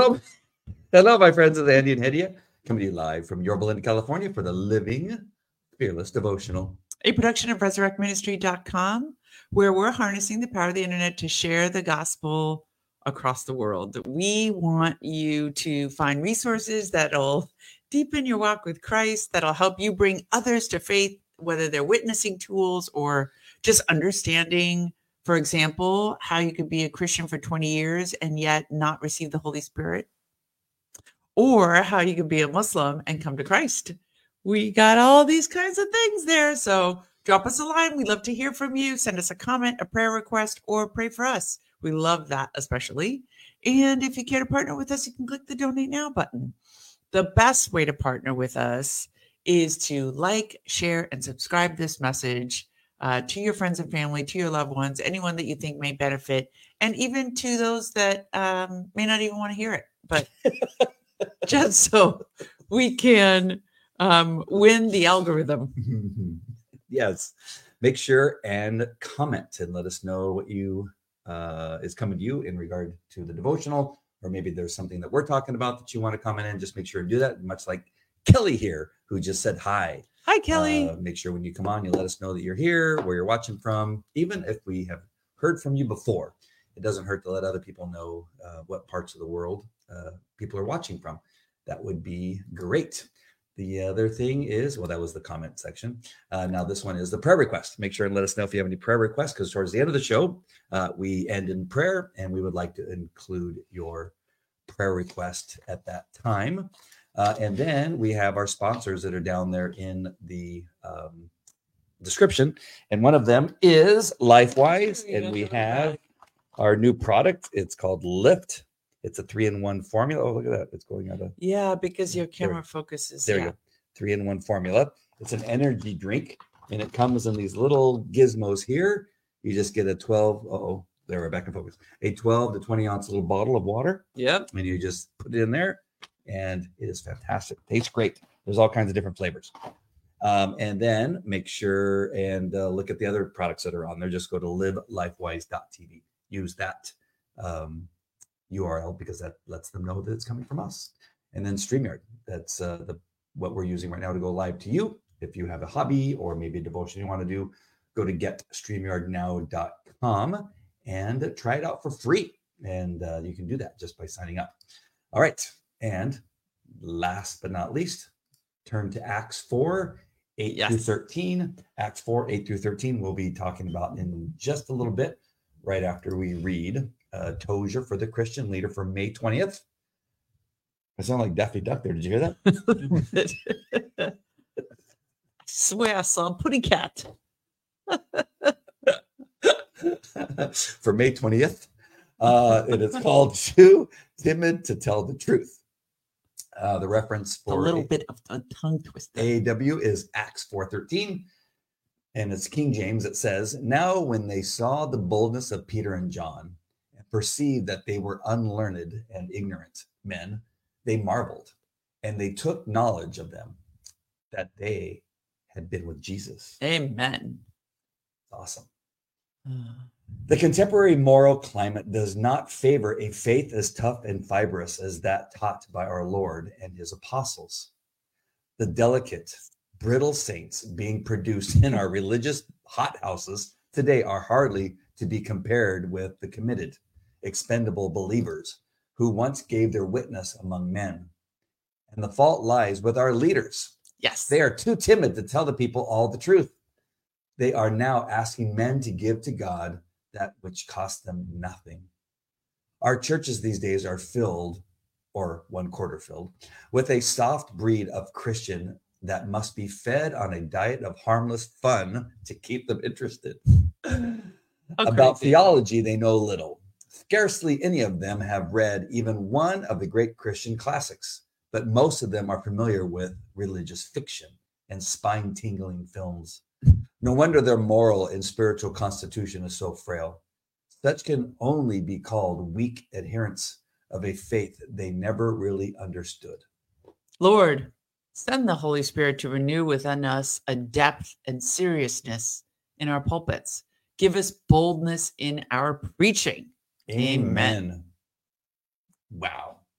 Hello, hello, my friends. It's Andy and Hedia coming to you live from Yorba Linda, California for the Living Fearless Devotional, a production of resurrectministry.com, where we're harnessing the power of the internet to share the gospel across the world. We want you to find resources that'll deepen your walk with Christ, that'll help you bring others to faith, whether they're witnessing tools or just understanding, for example, how you could be a Christian for 20 years and yet not receive the Holy Spirit, or how you could be a Muslim and come to Christ. We got all these kinds of things there. So drop us a line. We'd love to hear from you. Send us a comment, a prayer request, or pray for us. We love that especially. And if you care to partner with us, you can click the donate now button. The best way to partner with us is to like, share, and subscribe this message to your friends and family, to your loved ones, anyone that you think may benefit, and even to those that may not even want to hear it. But just so we can win the algorithm. Yes. Make sure and comment and let us know what you is coming to you in regard to the devotional, or maybe there's something that we're talking about that you want to comment in. Just make sure and do that. Much like Kelly here, who just said hi. Hi, Kelly. Make sure when you come on, you let us know that you're here, where you're watching from. Even if we have heard from you before, it doesn't hurt to let other people know what parts of the world people are watching from. That would be great. The other thing is, well, that was the comment section. Now this one is the prayer request. Make sure and let us know if you have any prayer requests, because towards the end of the show, we end in prayer, and we would like to include your prayer request at that time. And then we have our sponsors that are down there in the description. And one of them is LifeWise. And we have our new product. It's called Lift. It's a 3-in-1 formula. Oh, look at that. It's going out of. Yeah, because your camera focuses. There you go. 3-in-1 formula. It's an energy drink, and it comes in these little gizmos here. You just get a 12. There, we're back in focus. A 12 to 20 ounce little bottle of water. Yep. And you just put it in there, and it is fantastic. Tastes great. There's all kinds of different flavors. And then make sure and look at the other products that are on there. Just go to livelifewise.tv. Use that URL, because that lets them know that it's coming from us. And then StreamYard, that's what we're using right now to go live to you. If you have a hobby or maybe a devotion you want to do, go to getstreamyardnow.com and try it out for free. And you can do that just by signing up. All right. And last but not least, turn to Acts 4, 8 through 13. Acts 4, 8 through 13, we'll be talking about in just a little bit, right after we read Tozier for the Christian Leader for May 20th. I sound like Daffy Duck there. Did you hear that? I swear I saw a putty cat. For May 20th. And it's called Too Timid to Tell the Truth. The reference for a little bit of a tongue twister. AW is Acts 4:13. And it's King James. It says, "Now when they saw the boldness of Peter and John, and perceived that they were unlearned and ignorant men, they marveled, and they took knowledge of them, that they had been with Jesus." Amen. Awesome. The contemporary moral climate does not favor a faith as tough and fibrous as that taught by our Lord and his apostles. The delicate, brittle saints being produced in our religious hothouses today are hardly to be compared with the committed, expendable believers who once gave their witness among men. And the fault lies with our leaders. Yes. They are too timid to tell the people all the truth. They are now asking men to give to God that which costs them nothing. Our churches these days are filled, or 1/4 filled, with a soft breed of Christian that must be fed on a diet of harmless fun to keep them interested. About theology, they know little. Scarcely any of them have read even one of the great Christian classics, but most of them are familiar with religious fiction and spine-tingling films. No wonder their moral and spiritual constitution is so frail. Such can only be called weak adherents of a faith they never really understood. Lord, send the Holy Spirit to renew within us a depth and seriousness in our pulpits. Give us boldness in our preaching. Amen. Wow.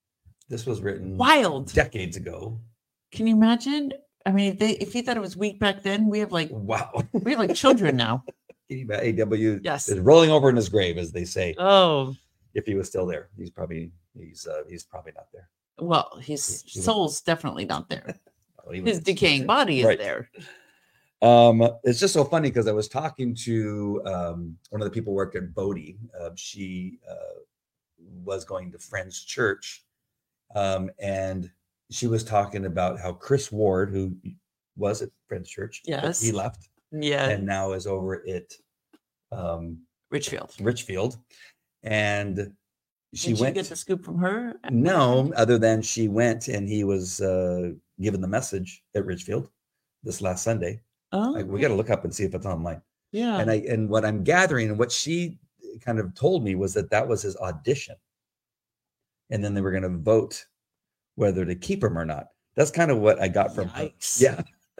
This was written Wild. decades ago. Can you imagine? I mean, if you thought it was weak back then, we have like Wow. we have like children now. AW Yes. is rolling over in his grave, as they say. Oh, If he was still there, he's probably not there. well, his soul's definitely not there. His was, decaying body is right. there. It's just so funny because I was talking to one of the people who worked at Bodhi. She was going to Friends Church, and she was talking about how Chris Ward, who was at Friends Church, yes, he left, and now is over at Richfield, and she went. Get the scoop from her? No, other than she went and he was given the message at Richfield this last Sunday. Oh, we got to look up and see if it's online. Yeah. And what I'm gathering and what she kind of told me was that was his audition. And then they were going to vote whether to keep him or not. That's kind of what I got from her. Yeah.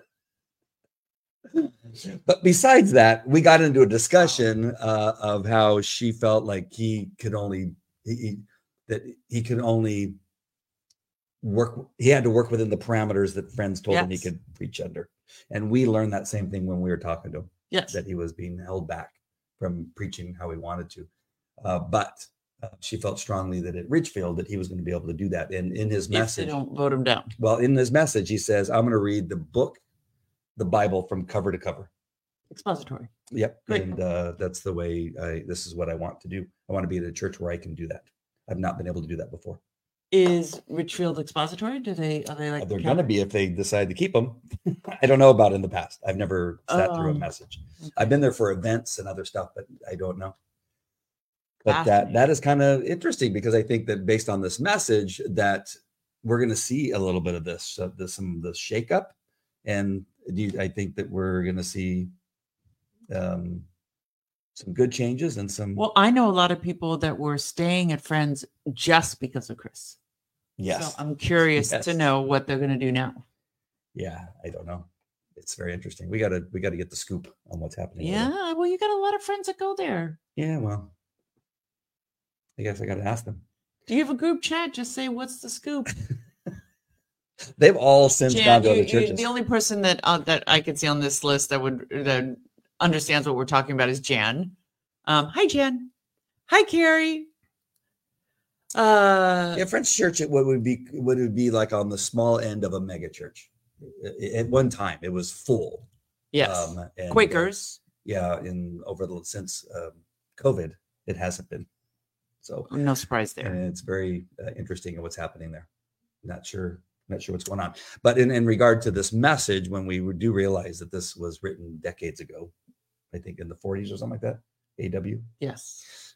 But besides that, we got into a discussion of how she felt like he could only work. He had to work within the parameters that Friends told him he could preach under. And we learned that same thing when we were talking to him. Yes. That he was being held back from preaching how he wanted to. But she felt strongly that at Richfield that he was going to be able to do that. And in his message, if they don't vote him down. Well, in his message, he says, I'm going to read the Bible from cover to cover. Expository. Yep. Great. And that's the way this is what I want to do. I want to be at a church where I can do that. I've not been able to do that before. Is Richfield expository? Are they like they're going to be if they decide to keep them. I don't know about in the past. I've never sat through a message. Okay. I've been there for events and other stuff, but I don't know. But that is kind of interesting because I think that based on this message that we're going to see a little bit of this, some of the shakeup, and I think that we're going to see some good changes and some. Well, I know a lot of people that were staying at Friends just because of Chris. Yes. So I'm curious to know what they're going to do now. Yeah, I don't know. It's very interesting. We got to get the scoop on what's happening. Yeah, well, you got a lot of friends that go there. Yeah, well, I guess I got to ask them. Do you have a group chat? Just say, what's the scoop? They've all since gone to other churches. The only person that I could see on this list that understands what we're talking about is Jan. Hi, Jan. Hi, Carrie. Friends Church, would it be like on the small end of a mega church? At one time, it was full. Yes. And, Quakers. Since COVID, it hasn't been. So no surprise there. And it's very interesting what's happening there. Not sure what's going on. But in regard to this message, when we do realize that this was written decades ago, I think in the 40s or something like that, AW. Yes.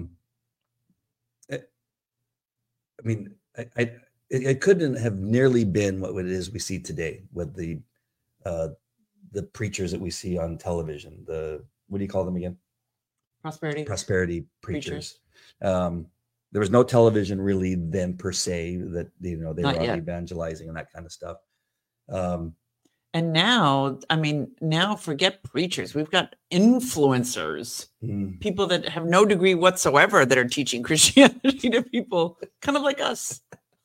It couldn't have nearly been what it is we see today with the preachers that we see on television. What do you call them again? Prosperity preachers. There was no television really then per se that they were out evangelizing and that kind of stuff. And now, forget preachers. We've got influencers, people that have no degree whatsoever that are teaching Christianity to people, kind of like us.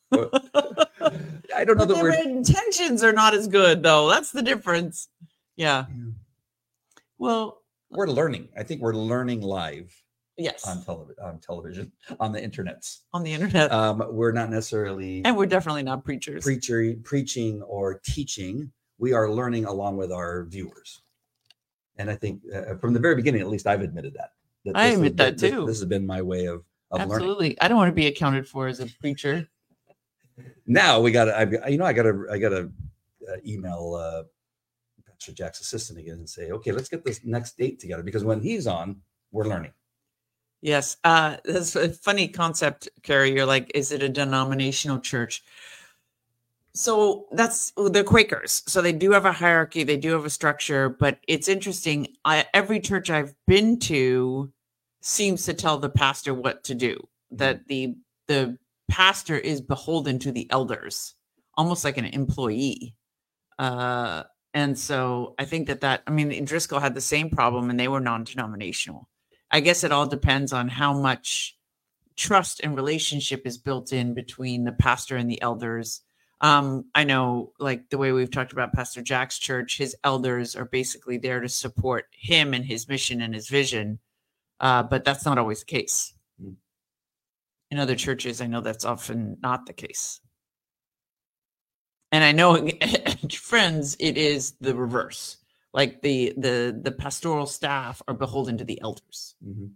I don't know that their intentions are not as good, though. That's the difference. Yeah. Well, we're learning. I think we're learning live. Yes. On television, on the internet. We're not necessarily, and we're definitely not preachers. Preaching or teaching. We are learning along with our viewers. And I think from the very beginning, at least I've admitted that. I admit that too. This has been my way of Absolutely. learning. I don't want to be accounted for as a preacher. Now I gotta email Pastor Jack's assistant again and say, okay, let's get this next date together, because when he's on, we're learning. Yes. That's a funny concept, Carrie. You're like, is it a denominational church? So they're Quakers. So they do have a hierarchy. They do have a structure, but it's interesting. Every church I've been to seems to tell the pastor what to do, that the pastor is beholden to the elders, almost like an employee. And so I think Driscoll had the same problem, and they were non-denominational. I guess it all depends on how much trust and relationship is built in between the pastor and the elders. I know, like the way we've talked about Pastor Jack's church, his elders are basically there to support him and his mission and his vision. But that's not always the case. In other churches, I know that's often not the case. And I know, friends, it is the reverse. Like the pastoral staff are beholden to the elders. Mm-hmm.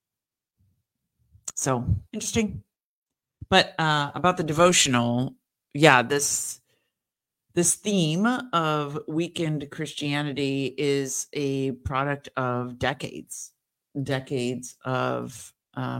So interesting. But about the devotional, yeah, this theme of weekend Christianity is a product of decades of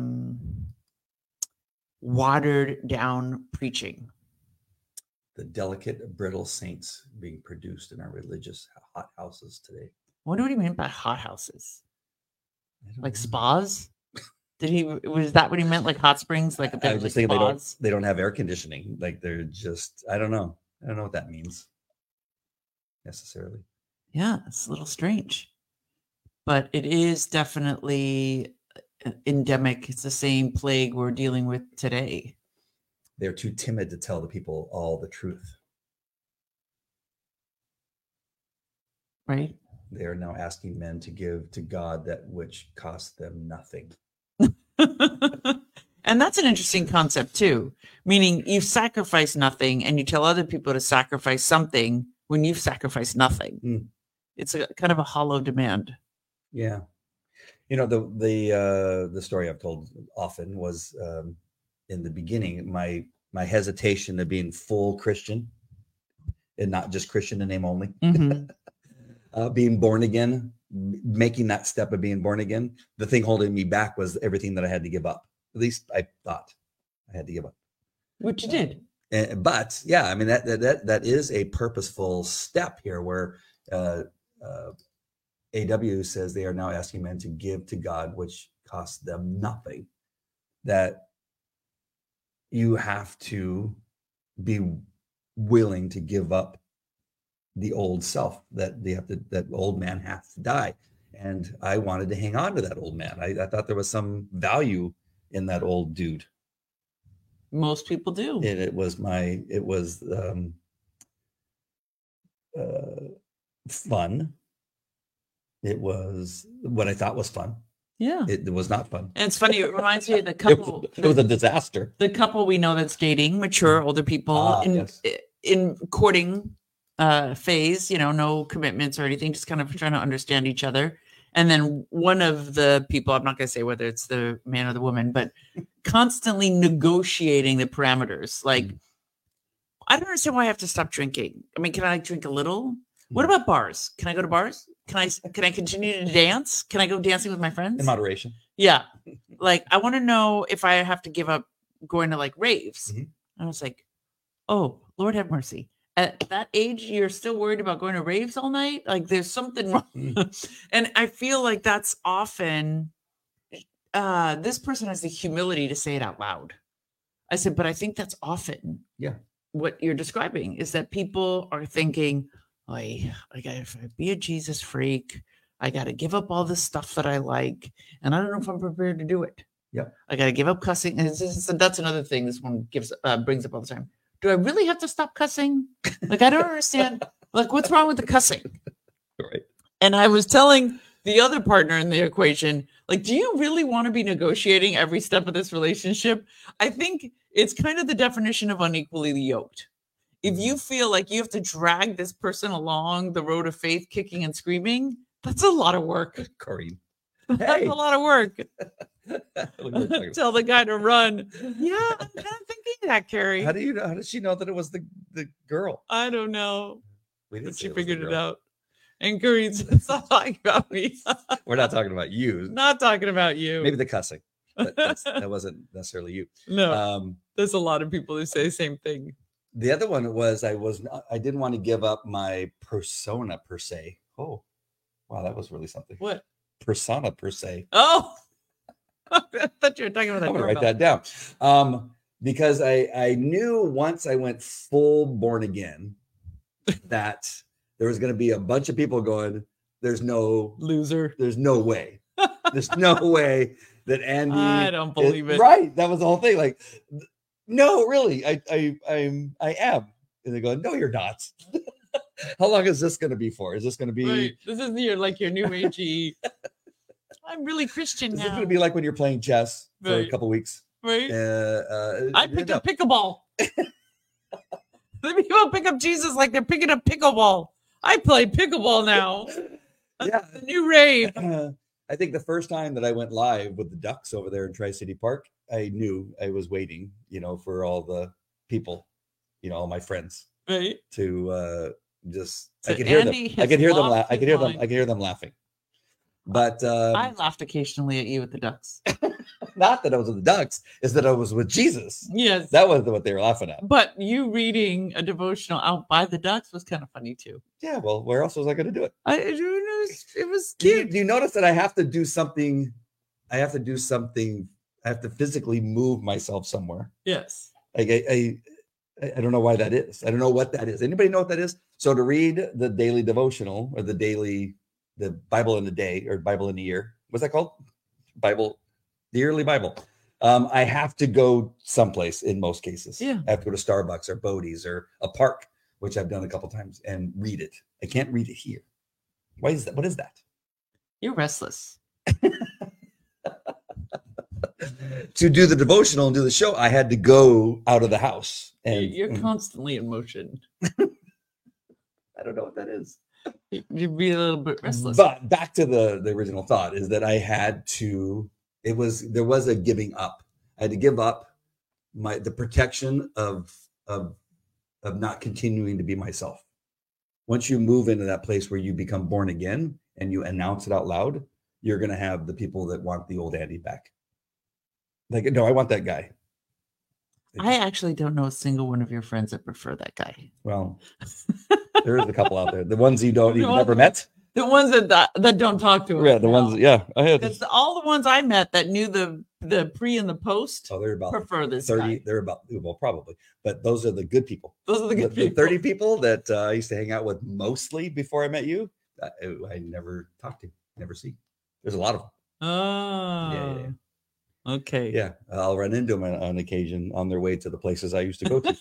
watered down preaching. The delicate, brittle saints being produced in our religious hot houses today. What do you mean by hot houses? Like know. spas? Was that what he meant? Like hot springs? Like I was just thinking spas? they don't have air conditioning. Like they're just, I don't know what that means necessarily. Yeah, it's a little strange, but it is definitely endemic. It's the same plague we're dealing with today. They're too timid to tell the people all the truth. Right? They are now asking men to give to God that which costs them nothing. And that's an interesting concept too, meaning you sacrifice nothing and you tell other people to sacrifice something when you've sacrificed nothing. It's a kind of a hollow demand. Yeah. You know, the story I've told often was in the beginning, my hesitation of being full Christian and not just Christian in name only. Mm-hmm. Being born again, making that step of being born again, the thing holding me back was everything that I had to give up. At least I thought I had to give up. Which you did. But yeah, I mean, that is a purposeful step here where AW says they are now asking men to give to God, which costs them nothing. That you have to be willing to give up the old self, that old man has to die. And I wanted to hang on to that old man. I thought there was some value in that old dude. Most people do. And it was fun. It was what I thought was fun. Yeah. It was not fun. And it's funny. It reminds me of the couple. It was a disaster. The couple we know that's dating, mature, older people in courting phase, no commitments or anything, just kind of trying to understand each other. And then one of the people, I'm not going to say whether it's the man or the woman, but constantly negotiating the parameters. Like, I don't understand why I have to stop drinking. I mean, can I drink a little? What about bars? Can I go to bars? Can I continue to dance? Can I go dancing with my friends? In moderation. Yeah. Like, I want to know if I have to give up going to like raves. Mm-hmm. I was like, oh, Lord have mercy. At that age, you're still worried about going to raves all night? Like, there's something wrong. And I feel like that's often, this person has the humility to say it out loud. I said, but I think that's often what you're describing is that people are thinking, I gotta be a Jesus freak. I got to give up all the stuff that I like. And I don't know if I'm prepared to do it. Yeah. I got to give up cussing. And that's another thing this one brings up all the time. Do I really have to stop cussing? Like, I don't understand. Like, what's wrong with the cussing? Right. And I was telling the other partner in the equation, like, do you really want to be negotiating every step of this relationship? I think it's kind of the definition of unequally yoked. If you feel like you have to drag this person along the road of faith, kicking and screaming, that's a lot of work. Corrine. That's a lot of work. Tell the guy to run. Yeah, I'm kind of thinking that, Carrie. How did she know that it was the girl? I don't know. But she figured it out. And Carine's not talking about me. We're not talking about you. Not talking about you. Maybe the cussing. But that wasn't necessarily you. No. There's a lot of people who say the same thing. The other one was I didn't want to give up my persona per se. Oh, wow, that was really something. What? Persona per se. Oh, I thought you were talking about that. I'm gonna write that down. Because I knew once I went full born again that there was going to be a bunch of people going, there's no loser. There's no way. There's no way that Andy. I don't believe it. Right. That was the whole thing. Like, no, really, I am. And they go, no, you're not. How long is this going to be for? Is this going to be? Right. This is your new agey. I'm really Christian Is now. this going to be like when you're playing chess for a Right. couple weeks? Right. I picked no. up pickleball. The people pick up Jesus like they're picking up pickleball. I play pickleball now. That's Yeah. the new rave. I think the first time that I went live with the Ducks over there in Tri-City Park, I knew I was waiting, for all the people, all my friends Right. to just. So I could hear Andy them. I has could hear them. lost I could his hear them. mind. I could hear them laughing. But I laughed occasionally at you with the Ducks. not that I was with the Ducks, is that I was with Jesus. Yes. That was what they were laughing at. But you reading a devotional out by the Ducks was kind of funny too. Yeah. Well, where else was I going to do it? It was Do cute. you notice that I have to do something? I have to physically move myself somewhere. Yes. Like I don't know why that is. I don't know what that is. Anybody know what that is? So to read the daily devotional or the Bible in a day or Bible in a year, what's that called? The yearly Bible. I have to go someplace in most cases. Yeah. I have to go to Starbucks or Bodie's or a park, which I've done a couple times, and read it. I can't read it here. Why is that? What is that? You're restless. To do the devotional and do the show, I had to go out of the house. And You're constantly in motion. I don't know what that is. You'd be a little bit restless. But back to the original thought is that I had to, there was a giving up. I had to give up the protection of not continuing to be myself. Once you move into that place where you become born again and you announce it out loud, you're going to have the people that want the old Andy back. Like, no, I want that guy. I actually don't know a single one of your friends that prefer that guy. Well, there is a couple out there. The ones you've never met. The ones that don't talk to him. Yeah, the ones. Yeah, I had. Because all the ones I met that knew the pre and the post They're about prefer this 30. guy. They're about, well, probably, but those are the good people. Those are the good The people. 30 people that I used to hang out with mostly before I met you, I never talked to, never see. There's a lot of them. Oh. Yeah. Okay. Yeah, I'll run into them on occasion on their way to the places I used to go to.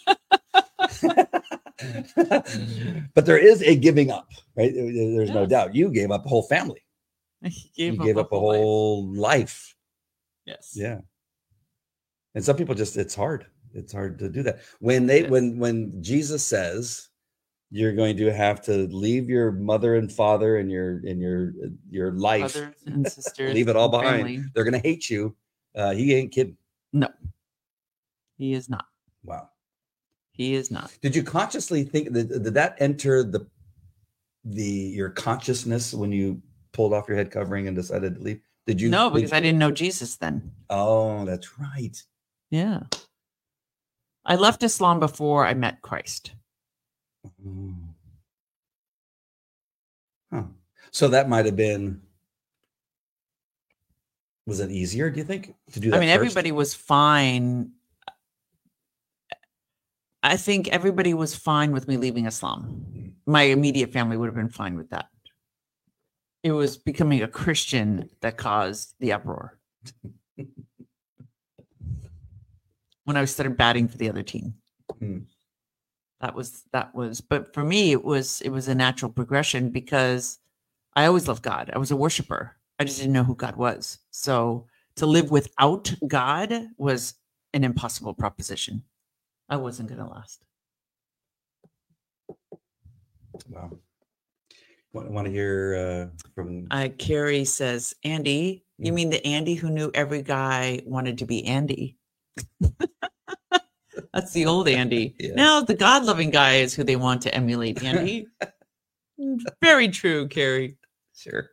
But there is a giving up, right? There's no Yes. doubt. You gave up a whole family. You You gave up a whole life. Yes. Yeah. And some people it's hard. It's hard to do that. When Jesus says you're going to have to leave your mother and father and your life, Brothers and sisters. leave it all and behind. family. They're going to hate you. He ain't kidding. No. He is not. Wow. He is not. Did you consciously think did that enter your consciousness when you pulled off your head covering and decided to leave? Did you? No, because I didn't know Jesus then. Oh, that's right. Yeah. I left Islam before I met Christ. Oh. Huh. So that might have been. Was it easier, do you think, to do that? I mean, first? everybody was fine. I think everybody was fine with me leaving Islam. My immediate family would have been fine with that. It was becoming a Christian that caused the uproar. When I started batting for the other team. Hmm. That was, but for me, it was a natural progression because I always loved God. I was a worshiper. I just didn't know who God was. So to live without God was an impossible proposition. I wasn't going to last. Wow. Want to hear from Carrie says, Andy, you mean the Andy who knew every guy wanted to be Andy? That's the old Andy. Yeah. Now the God-loving guy is who they want to emulate, Andy. Very true, Carrie. Sure.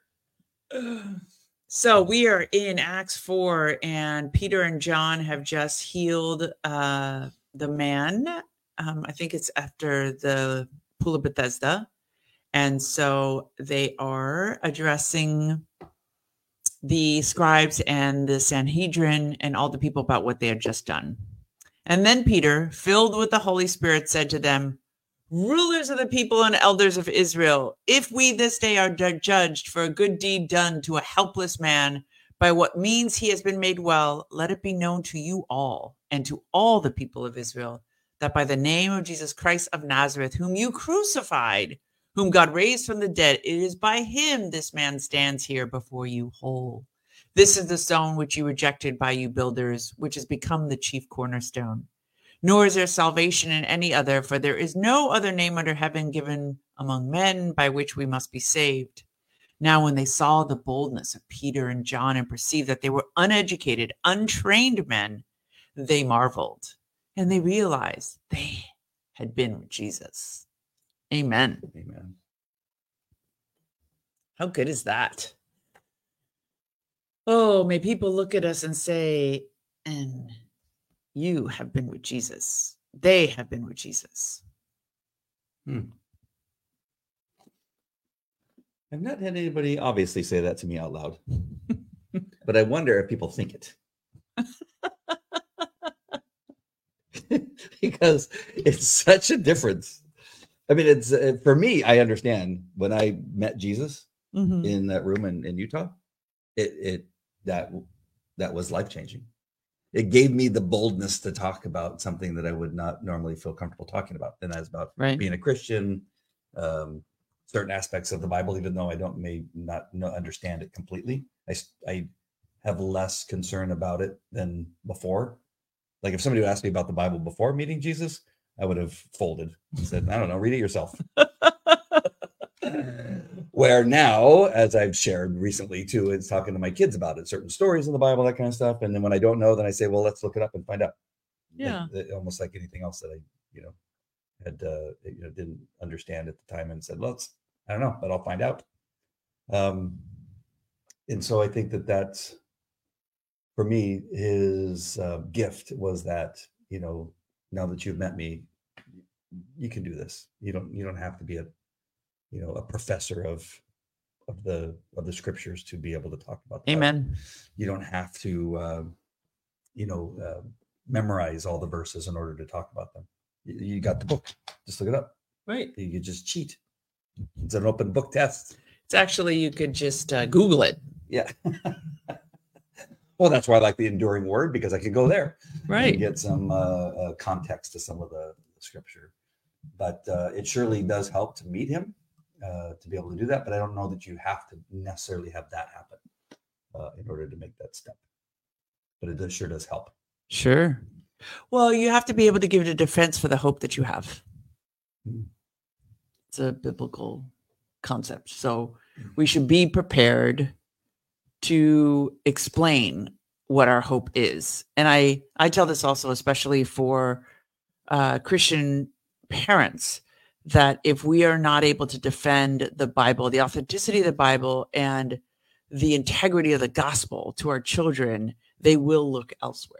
So we are in Acts 4, and Peter and John have just healed the man. I think it's after the Pool of Bethesda. And so they are addressing the scribes and the Sanhedrin and all the people about what they had just done. And then Peter, filled with the Holy Spirit, said to them, rulers of the people and elders of Israel, if we this day are judged for a good deed done to a helpless man, By what means he has been made well, let it be known to you all and to all the people of Israel that by the name of Jesus Christ of Nazareth, whom you crucified, whom God raised from the dead, it is by him this man stands here before you whole. This is the stone which you rejected by you builders, which has become the chief cornerstone. Nor is there salvation in any other, for there is no other name under heaven given among men by which we must be saved. Now, when they saw the boldness of Peter and John and perceived that they were uneducated, untrained men, they marveled and they realized they had been with Jesus. Amen. Amen. How good is that? Oh, may people look at us and say, and you have been with Jesus. They have been with Jesus. I've not had anybody obviously say that to me out loud, but I wonder if people think it. Because it's such a difference. I mean, it's for me, I understand when I met Jesus in that room in Utah, that was life-changing. It gave me the boldness to talk about something that I would not normally feel comfortable talking about. And that's about being a Christian, certain aspects of the Bible, even though I may not understand it completely. I have less concern about it than before. Like if somebody would ask me about the Bible before meeting Jesus, I would have folded and said, I don't know, read it yourself. Where now, as I've shared recently too, it's talking to my kids about it, certain stories in the Bible, that kind of stuff. And then when I don't know, then I say, well, let's look it up and find out. Yeah. Almost like anything else that I, had, didn't understand at the time and said, I don't know, but I'll find out. And so I think that's, for me, his gift was that, now that you've met me, you can do this. You don't have to be a professor of the scriptures to be able to talk about that. Amen. You don't have to, memorize all the verses in order to talk about them. You got the book. Just look it up. Right. You could just cheat. It's an open book test. It's actually, you could just Google it. Yeah. Well, that's why I like the enduring word, because I can go there and get some context to some of the scripture. But it surely does help to meet him, to be able to do that. But I don't know that you have to necessarily have that happen in order to make that step. But it sure does help. Sure. Well, you have to be able to give it a defense for the hope that you have. It's a biblical concept. So we should be prepared to explain what our hope is. And I tell this also, especially for Christian parents, that if we are not able to defend the Bible, the authenticity of the Bible, and the integrity of the gospel to our children, they will look elsewhere.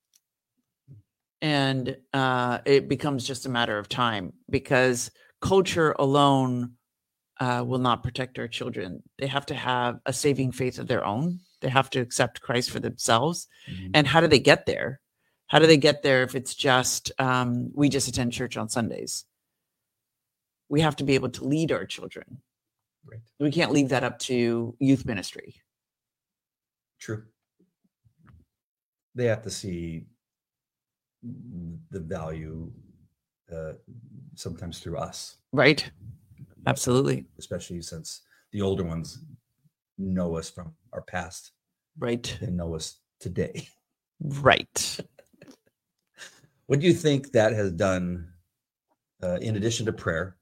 And it becomes just a matter of time, because culture alone will not protect our children. They have to have a saving faith of their own. They have to accept Christ for themselves. And how do they get there? How do they get there if it's just, we just attend church on Sundays? We have to be able to lead our children. Right. We can't leave that up to youth ministry. True. They have to see the value sometimes through us. Right. Absolutely. Especially since the older ones know us from our past. Right. And know us today. Right. What do you think that has done, in addition to prayer,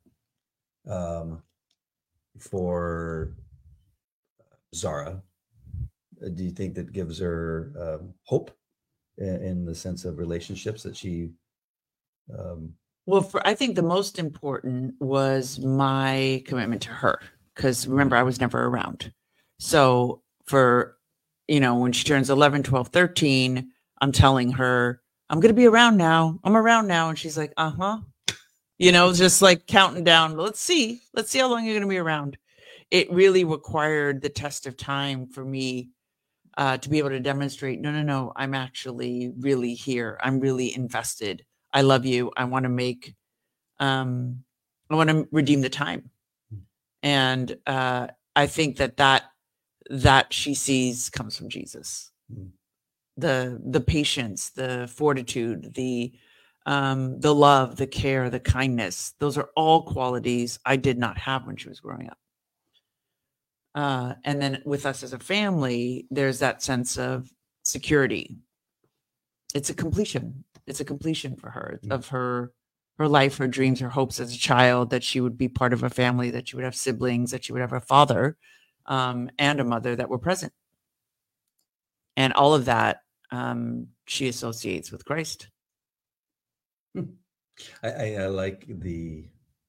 for Zara? Do you think that gives her hope in the sense of relationships that she? Well, I think the most important was my commitment to her, because remember, I was never around. So for, when she turns 11, 12, 13, I'm telling her, I'm going to be around now. I'm around now. And she's like, just like counting down. Let's see how long you're going to be around. It really required the test of time for me to be able to demonstrate, no, I'm actually really here. I'm really invested. I love you. I want to redeem the time. And I think that that she sees comes from Jesus. Mm. The patience, the fortitude, the love, the care, the kindness. Those are all qualities I did not have when she was growing up. And then with us as a family, there's that sense of security. It's a completion. It's a completion for her of her life, her dreams, her hopes as a child, that she would be part of a family, that she would have siblings, that she would have a father and a mother that were present. And all of that she associates with Christ. I like the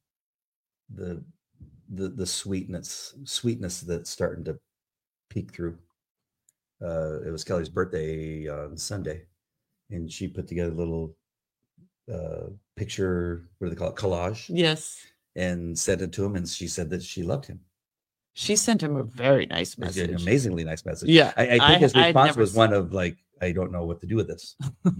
sweetness that's starting to peek through. It was Kelly's birthday on Sunday, and she put together a little picture, what do they call it, collage? Yes. And sent it to him, and she said that she loved him. She sent him a very nice message. An amazingly nice message. Yeah. I think his response was one of like, I don't know what to do with this.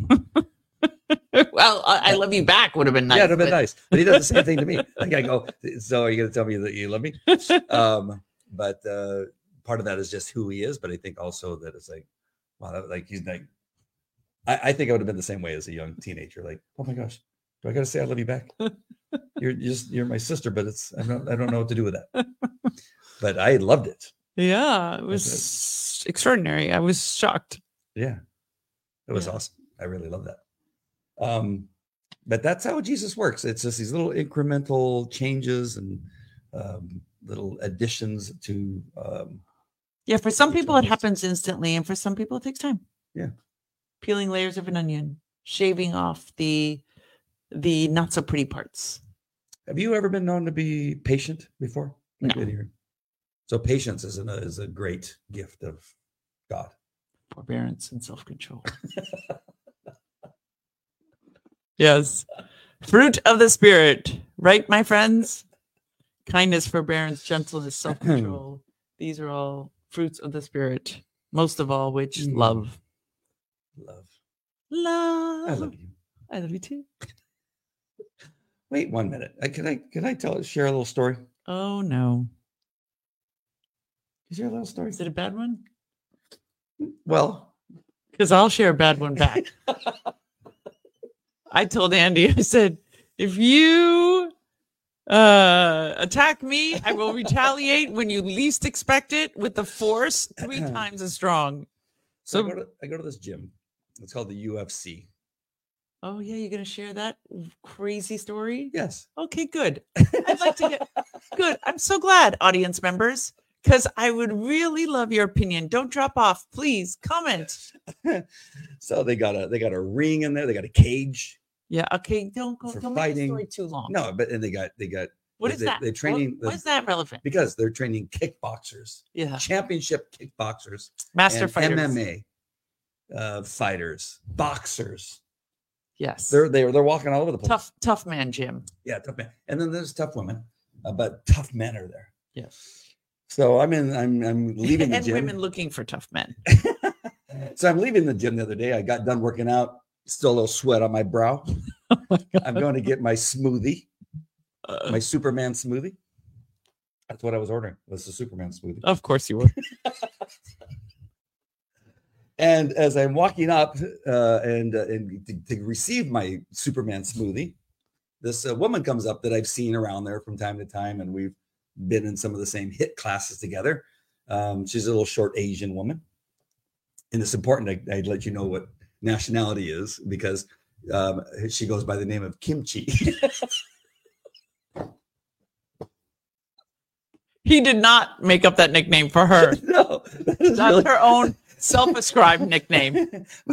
Well, I love you back would have been nice. Yeah, it would have been nice. But he does the same thing to me. Like I go, so are you going to tell me that you love me? But part of that is just who he is. But I think also that it's like, wow, like he's like, I think I would have been the same way as a young teenager. Like, oh my gosh, do I got to say I love you back? You're my sister, but I don't know what to do with that. But I loved it. Yeah, it was extraordinary. I was shocked. Yeah, it was awesome. I really love that. But that's how Jesus works. It's just these little incremental changes and little additions to. For some people it happens instantly, and for some people it takes time. Yeah, peeling layers of an onion, shaving off the not so pretty parts. Have you ever been known to be patient before? No. So patience is a great gift of God. Forbearance and self-control. Yes. Fruit of the Spirit. Right, my friends? Kindness, forbearance, gentleness, self-control. These are all fruits of the Spirit. Most of all, which love. Love. I love you. I love you too. Wait 1 minute. Can I share a little story? Oh no. Is there a little story? Is it a bad one? Well, because I'll share a bad one back. I told Andy, I said, if you attack me, I will retaliate when you least expect it with the force 3 times as strong. So I go to this gym. It's called the UFC. Oh yeah, you're gonna share that crazy story? Yes. Okay, good. I'd like to get good. I'm so glad, audience members, because I would really love your opinion. Don't drop off, please. Comment. So they got a ring in there. They got a cage. Yeah. Okay. Don't make the story too long. No, but and they got. What is that? They're training. What is that relevant? Because they're training kickboxers. Yeah. Championship kickboxers. Master fighters. MMA fighters. Boxers. Yes. They're walking all over the place. Tough man gym. Yeah, tough man. And then there's tough women, but tough men are there. Yes. So I'm leaving the and gym. Women looking for tough men. So I'm leaving the gym the other day. I got done working out. Still a little sweat on my brow. Oh my God. I'm going to get my smoothie, my Superman smoothie. That's what I was ordering. Was the Superman smoothie. Of course you were. And as I'm walking up and to receive my Superman smoothie, this woman comes up that I've seen around there from time to time, and we've been in some of the same HIIT classes together. She's a little short Asian woman. And it's important I'd let you know what nationality is, because she goes by the name of Kimchi. He did not make up that nickname for her. No, that's really her own self-ascribed nickname.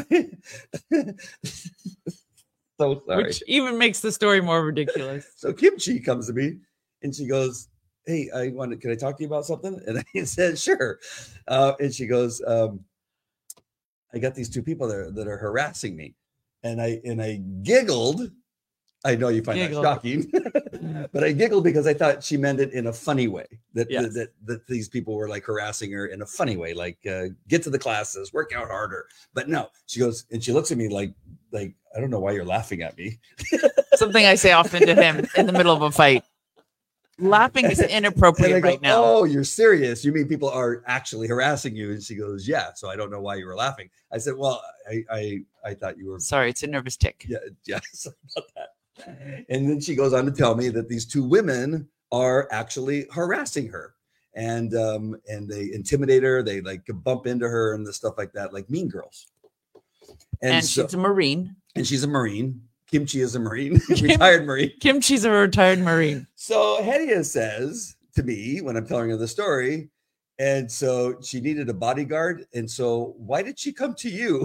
So sorry. Which even makes the story more ridiculous. So Kimchi comes to me and she goes, "Hey, can I talk to you about something?" And I said, "Sure." And she goes, "I got these 2 people there that are harassing me," and I giggled. I know you find that shocking, but I giggled because I thought she meant it in a funny way. That these people were like harassing her in a funny way, like get to the classes, work out harder. But no, she goes and she looks at me like I don't know why you're laughing at me. Something I say often to him in the middle of a fight. Laughing is And I inappropriate go, right now. oh, you're serious? You mean people are actually harassing you? And she goes, yeah. So I don't know why you were laughing. I said, well, I thought you were. Sorry, it's a nervous tick. Yeah, sorry about that. And then she goes on to tell me that these two women are actually harassing her, and they intimidate her. They like bump into her and the stuff like that, like Mean Girls. And she's a Marine. And she's a Marine. Kimchi is a Marine, retired Marine. Kimchi's a retired Marine. So Hedia says to me when I'm telling her the story, and so she needed a bodyguard. And so why did she come to you?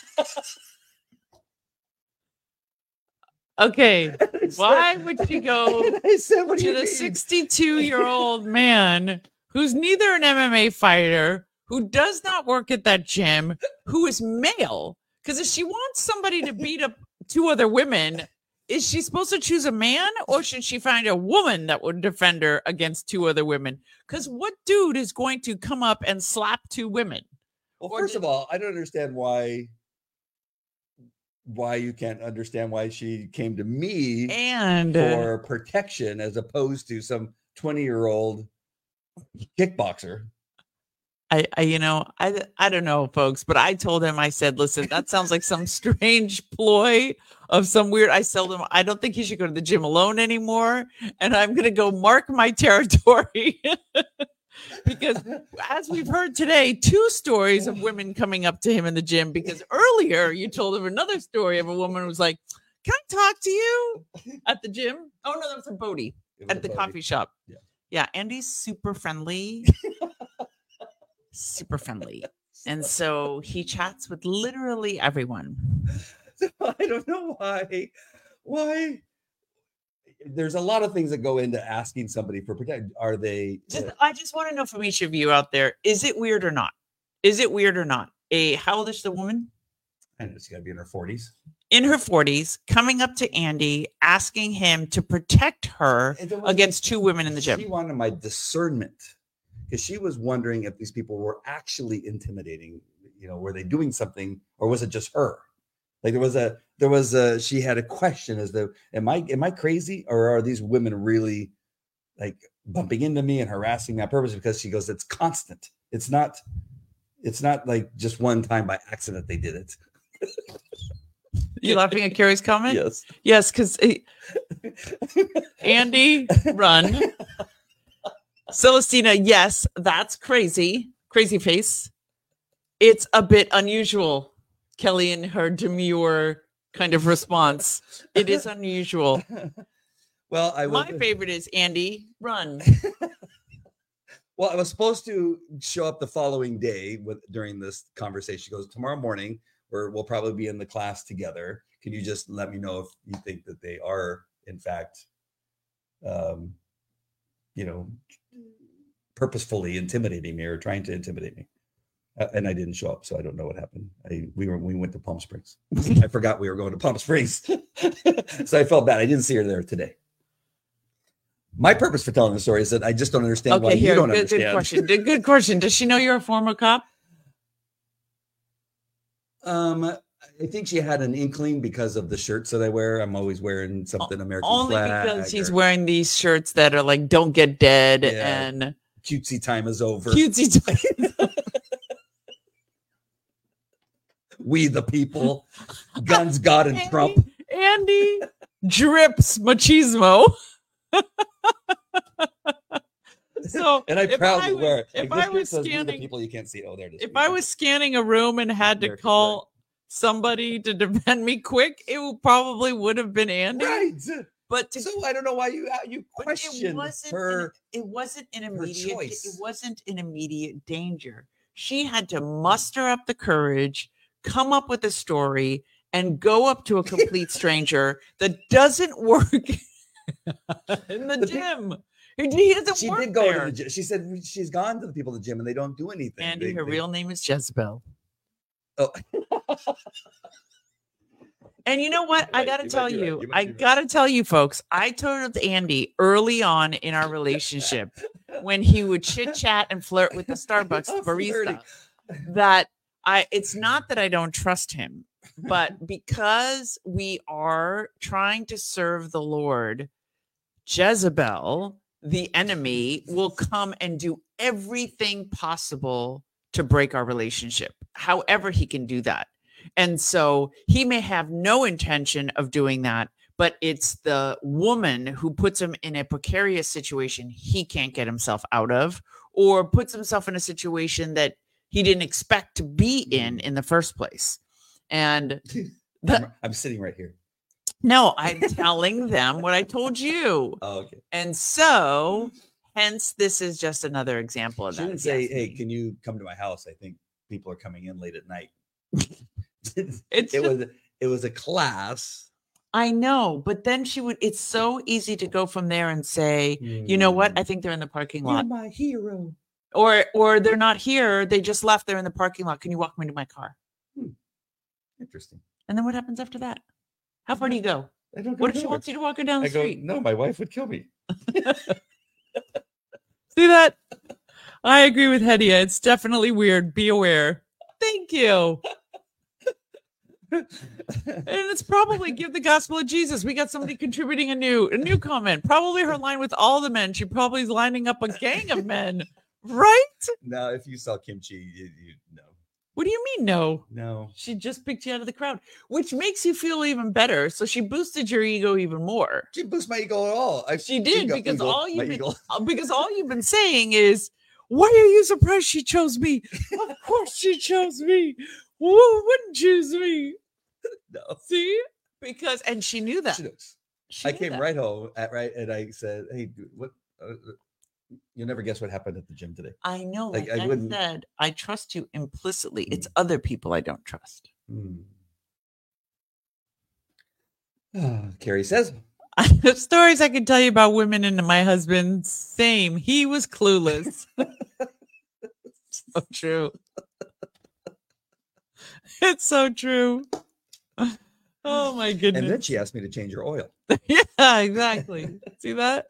Okay. Why would she go to the 62-year-old man who's neither an MMA fighter, who does not work at that gym, who is male? Because if she wants somebody to beat up two other women, is she supposed to choose a man, or should she find a woman that would defend her against two other women? Because what dude is going to come up and slap two women? Well, first of all, I don't understand why you can't understand why she came to me and for protection as opposed to some 20-year-old kickboxer. I don't know, folks, but I told him, I said, listen, that sounds like some strange ploy of some weird. I told him, I don't think he should go to the gym alone anymore. And I'm going to go mark my territory. Because as we've heard today, 2 stories of women coming up to him in the gym, because earlier you told him another story of a woman who was like, can I talk to you at the gym? Oh, no, that was from Bodie at the coffee shop. Yeah. Andy's super friendly. Super friendly. And so he chats with literally everyone. I don't know why. There's a lot of things that go into asking somebody for protection. Are they? I just want to know from each of you out there, is it weird or not? Is it weird or not? How old is the woman? I know she's got to be in her 40s. In her 40s, coming up to Andy, asking him to protect her against 2 women in the gym. She wanted my discernment, because she was wondering if these people were actually intimidating. Were they doing something, or was it just her? Like she had a question as though, am I crazy, or are these women really like bumping into me and harassing me on purpose? Because she goes, it's constant. It's not like just one time by accident they did it. You laughing at Carrie's comment? Yes, because Andy, run. Celestina, yes, that's crazy. Crazy face. It's a bit unusual. Kelly in her demure kind of response. It is unusual. Well, my favorite is Andy, run. Well, I was supposed to show up the following day during this conversation. She goes, tomorrow morning, we'll probably be in the class together. Can you just let me know if you think that they are, in fact, purposefully intimidating me or trying to intimidate me? And I didn't show up, so I don't know what happened. We went to Palm Springs. I forgot we were going to Palm Springs, so I felt bad. I didn't see her there today. My purpose for telling the story is that I just don't understand why you don't understand. Good question. Does she know you're a former cop? I think she had an inkling because of the shirts that I wear. I'm always wearing something American only flag. Because he's wearing these shirts that are like "Don't get dead" and "Cutesy time is over." Cutesy time. We the people, guns, God, and Trump. Andy drips machismo. So, and I proudly wear it. If I was scanning, the people you can't see. Oh, there it is. If I was scanning a room and had to call somebody to defend me quick, it probably would have been Andy. Right. But so I don't know why you question her. It wasn't an immediate danger. She had to muster up the courage, come up with a story, and go up to a complete stranger that doesn't work in the gym. He doesn't work did go there. to the gym. She said she's gone to the people at the gym and they don't do anything. Andy, her real name is Jezebel. Oh. And you know what? I got to tell you, folks, I told Andy early on in our relationship when he would chit chat and flirt with the Starbucks barista that it's not that I don't trust him, but because we are trying to serve the Lord, Jezebel, the enemy will come and do everything possible to break our relationship, however he can do that. And so he may have no intention of doing that, but it's the woman who puts him in a precarious situation he can't get himself out of, or puts himself in a situation that he didn't expect to be in the first place. And I'm sitting right here. no, I'm telling them what I told you. Oh, okay. And so, hence, this is just another example of She that. didn't say, "Hey, can you come to my house? I think people are coming in late at night." It was a class. I know, but then she would. It's so easy to go from there and say, you know what? I think they're in the parking lot. You're my hero. Or they're not here. They just left. They're in the parking lot. Can you walk me to my car? Interesting. And then what happens after that? How far do you go? I don't go What if she nowhere. wants you to walk her down the street? No, my wife would kill me. See that? I agree with Hedia. It's definitely weird. Be aware. Thank you. And it's probably give the gospel of Jesus. We got somebody contributing a new comment. Probably her line with all the men. She probably is lining up a gang of men, right? No, if you sell kimchi, you no. What do you mean no? No. She just picked you out of the crowd, which makes you feel even better. So she boosted your ego even more. She boosted my ego at all. She did because all you've been saying is, why are you surprised she chose me? Of course she chose me. Who wouldn't choose me? No. See? And she knew that. I came right home and I said, "Hey, dude, what? You'll never guess what happened at the gym today." I know. Like, I said, I trust you implicitly. It's other people I don't trust. Carrie says, stories I can tell you about women and my husband. Same. He was clueless. So true. It's so true. Oh my goodness. And then she asked me to change her oil. Yeah, exactly. See that?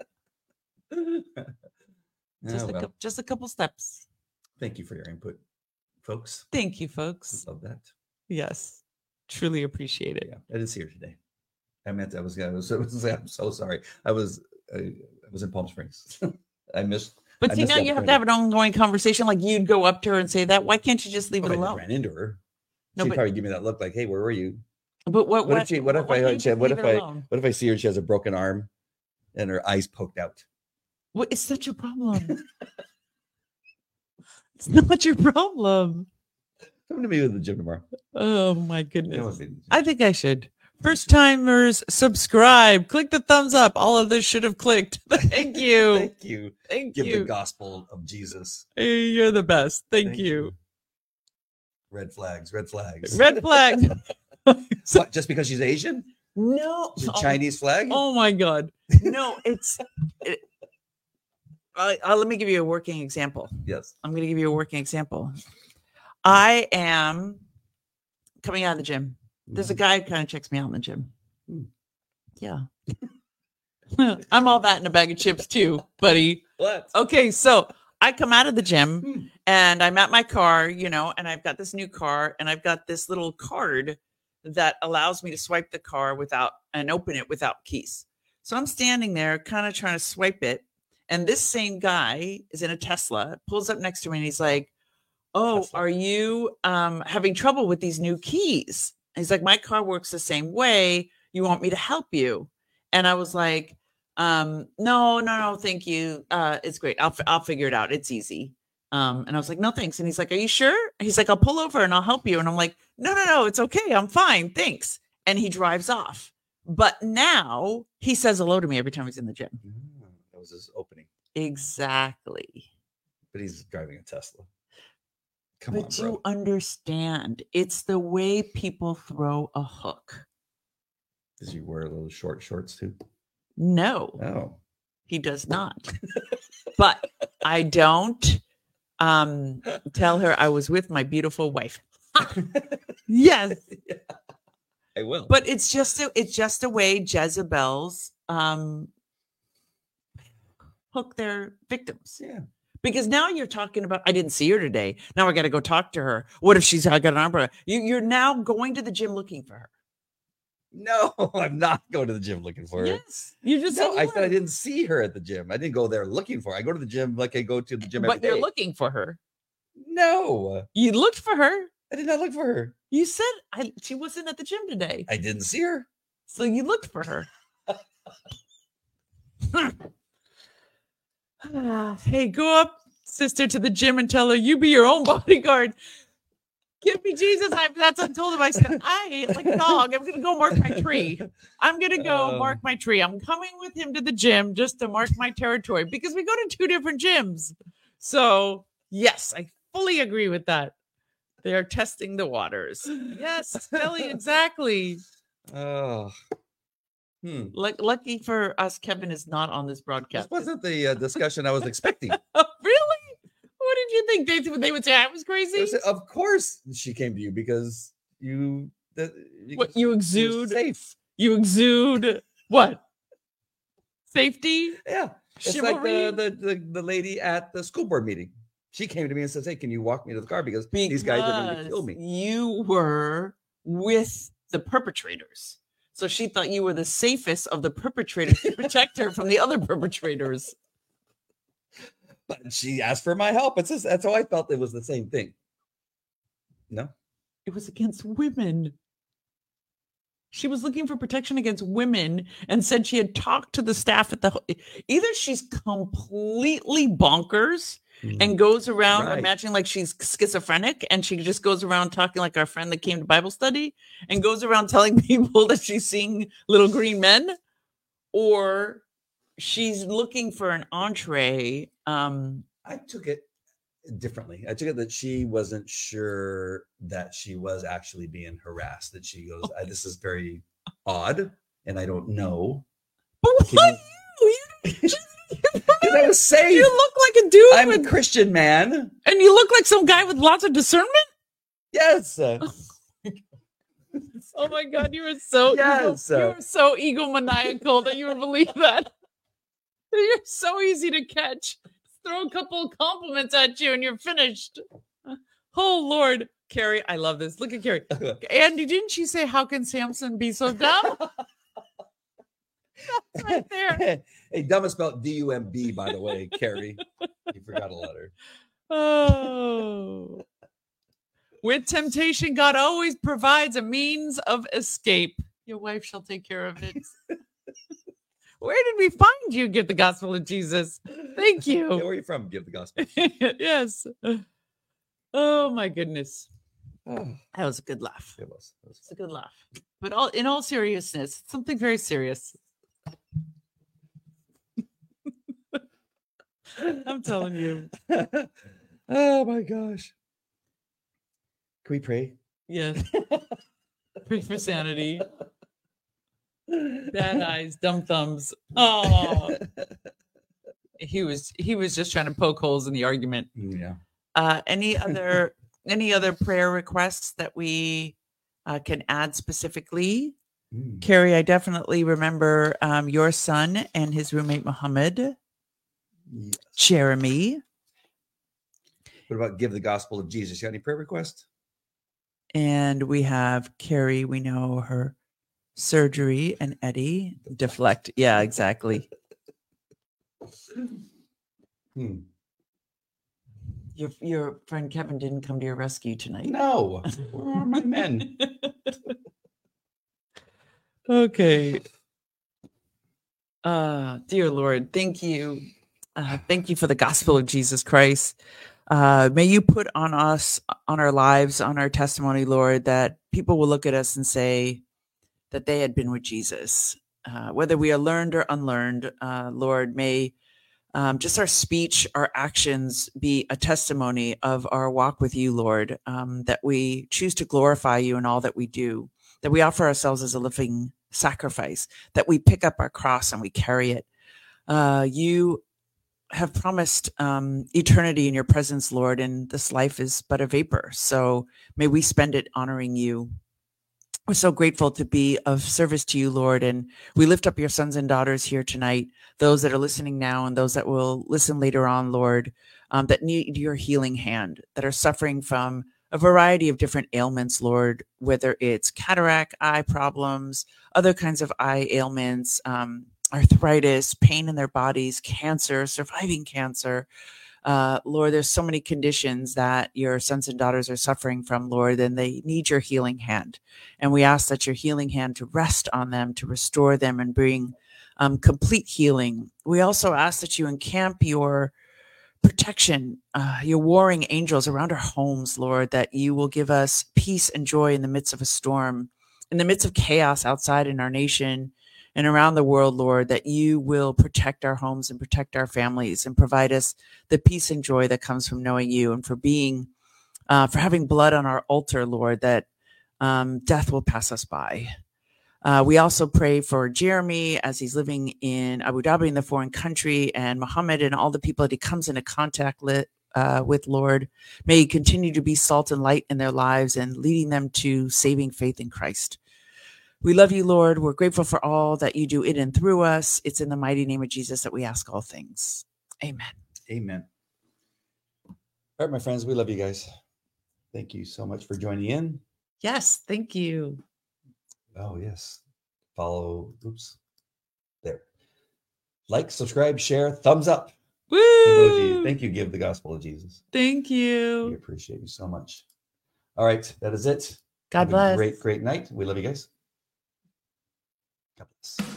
Just a couple steps. Thank you for your input, folks. Thank you, folks. Love that. Yes. Truly appreciate it. Yeah, I didn't see her today. I'm so sorry. I was in Palm Springs. I missed. But see, now you have to have an ongoing conversation. Like you'd go up to her and say that. Why can't you just leave it alone? I ran into her. She'd probably give me that look like, "Hey, where were you?" But what if I see her and she has a broken arm and her eyes poked out? What is such a problem? It's not your problem. Come to me with the gym tomorrow. Oh my goodness. I think I should. First timers, subscribe, click the thumbs up. All of this should have clicked. Thank you. Thank you. Give the gospel of Jesus. You're the best. Thank you. Red flags. Red flags. What, just because she's Asian? No. The Chinese flag? Oh my God. No, let me give you a working example. Yes. I'm going to give you a working example. I am coming out of the gym. There's a guy who kind of checks me out in the gym. Yeah. I'm all that in a bag of chips too, buddy. What? Okay, so I come out of the gym and I'm at my car, and I've got this new car and I've got this little card that allows me to swipe the car and open it without keys. So I'm standing there kind of trying to swipe it. And this same guy is in a Tesla, pulls up next to me and he's like, "Oh, Tesla. Are you having trouble with these new keys?" He's like, "My car works the same way. You want me to help you?" And I was like, no, thank you. It's great. I'll figure it out. It's easy. And I was like, "No, thanks." And he's like, "Are you sure?" He's like, "I'll pull over and I'll help you." And I'm like, no, it's okay. I'm fine. Thanks. And he drives off. But now he says hello to me every time he's in the gym. That was his opening. Exactly. But he's driving a Tesla. But you understand, it's the way people throw a hook. Does he wear little short shorts too? No. Oh. He does not. But I don't tell her I was with my beautiful wife. Yes. Yeah, I will. But it's just a way Jezebels hook their victims. Yeah. Because now you're talking about, I didn't see her today. Now I got to go talk to her. What if I got an umbrella? You're now going to the gym looking for her. No, I'm not going to the gym looking for her. Yes, you just No, said I you said I were. didn't see her at the gym. I didn't go there looking for her. I go to the gym like I go to the gym every But you're day. looking for her. No, You looked for her. I did not look for her. You said she wasn't at the gym today. I didn't see her. So you looked for her. Hey, go up, sister, to the gym and tell her you be your own bodyguard. Give me Jesus. That's what I told him. I said, like a dog, I'm going to go mark my tree. I'm going to go mark my tree. I'm coming with him to the gym just to mark my territory because we go to 2 different gyms. So, yes, I fully agree with that. They are testing the waters. Yes, Kelly, exactly. Oh. Lucky for us, Kevin is not on this broadcast. This wasn't the discussion I was expecting. Really? What did you think? They would say I was crazy? Of course she came to you because you exude safe. You exude what? Safety? Yeah. It's Chivalry? like the lady at the school board meeting. She came to me and says, "Hey, can you walk me to the car because these guys are going to kill me?" You were with the perpetrators. So she thought you were the safest of the perpetrators to protect her from the other perpetrators. But she asked for my help. That's how I felt it was the same thing. No? It was against women. She was looking for protection against women and said she had talked to the staff at either she's completely bonkers and goes around imagining like she's schizophrenic and she just goes around talking like our friend that came to Bible study and goes around telling people that she's seeing little green men, or she's looking for an entree. I took it differently. I took it that she wasn't sure that she was actually being harassed, that she goes, this is very odd and I don't know. But what? Because I was saying, you look like a dude. I'm a Christian man. And you look like some guy with lots of discernment? Yes. Oh my God, you were so you were so egomaniacal that you would believe that. You're so easy to catch. Throw a couple of compliments at you and you're finished. Oh Lord. Carrie, I love this. Look at Carrie. Andy, didn't she say, how can Samson be so dumb? That's right there. Hey, dumb is spelled D-U-M-B, by the way, Carrie. You forgot a letter. Oh. With temptation, God always provides a means of escape. Your wife shall take care of it. Where did we find you? Give the gospel of Jesus. Thank you. Hey, where are you from? Give the gospel. Yes. Oh my goodness. Oh. That was a good laugh. It was. It's a good laugh. But in all seriousness, something very serious. I'm telling you. Oh my gosh. Can we pray? Yes. Pray for sanity. Bad eyes, dumb thumbs. Oh. He was just trying to poke holes in the argument. Yeah. Any other prayer requests that we can add specifically? Carrie, I definitely remember your son and his roommate Muhammad. Yes. Jeremy. What about give the gospel of Jesus? You got any prayer requests? And we have Carrie, we know her surgery, and Eddie deflect. Yeah, exactly. Your friend Kevin didn't come to your rescue tonight. No. Where are my men? Okay. Dear Lord, thank you. Thank you for the gospel of Jesus Christ. May you put on us, on our lives, on our testimony, Lord, that people will look at us and say that they had been with Jesus. Whether we are learned or unlearned, Lord, may just our speech, our actions be a testimony of our walk with you, Lord, that we choose to glorify you in all that we do, that we offer ourselves as a living sacrifice, that we pick up our cross and we carry it. You have promised eternity in your presence, Lord, and this life is but a vapor. So may we spend it honoring you. We're so grateful to be of service to you, Lord, and we lift up your sons and daughters here tonight, those that are listening now and those that will listen later on, Lord, that need your healing hand, that are suffering from a variety of different ailments, Lord, whether it's cataract, eye problems, other kinds of eye ailments, arthritis, pain in their bodies, cancer, surviving cancer. Lord, there's so many conditions that your sons and daughters are suffering from, Lord, and they need your healing hand. And we ask that your healing hand to rest on them, to restore them and bring complete healing. We also ask that you encamp your protection, your warring angels around our homes, Lord, that you will give us peace and joy in the midst of a storm, in the midst of chaos outside in our nation and around the world, Lord, that you will protect our homes and protect our families and provide us the peace and joy that comes from knowing you and for being, for having blood on our altar, Lord, that death will pass us by. We also pray for Jeremy as he's living in Abu Dhabi in the foreign country, and Muhammad and all the people that he comes into contact with, Lord. May he continue to be salt and light in their lives and leading them to saving faith in Christ. We love you, Lord. We're grateful for all that you do in and through us. It's in the mighty name of Jesus that we ask all things. Amen. Amen. All right, my friends, we love you guys. Thank you so much for joining in. Yes, thank you. Oh, yes. Follow. Oops. There. Like, subscribe, share, thumbs up. Woo! Emoji. Thank you. Give the gospel of Jesus. Thank you. We appreciate you so much. All right. That is it. God Have bless. a great, great night. We love you guys. God bless.